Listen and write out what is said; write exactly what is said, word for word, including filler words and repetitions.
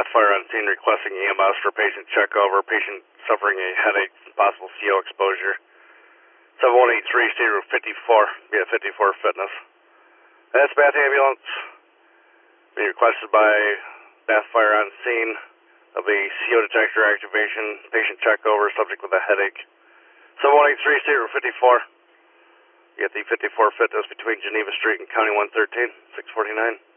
Bath Fire on scene requesting E M S for patient checkover. Patient suffering a headache, possible C O exposure. seven one eight three, State Route fifty-four, be at fifty-four Fitness. That's Bath Ambulance. Be requested by Bath Fire on scene. There'll be C O detector activation, patient checkover, subject with a headache. seven one eight three, State Route fifty-four. Be at the fifty-four Fitness between Geneva Street and County one thirteen, six forty-nine.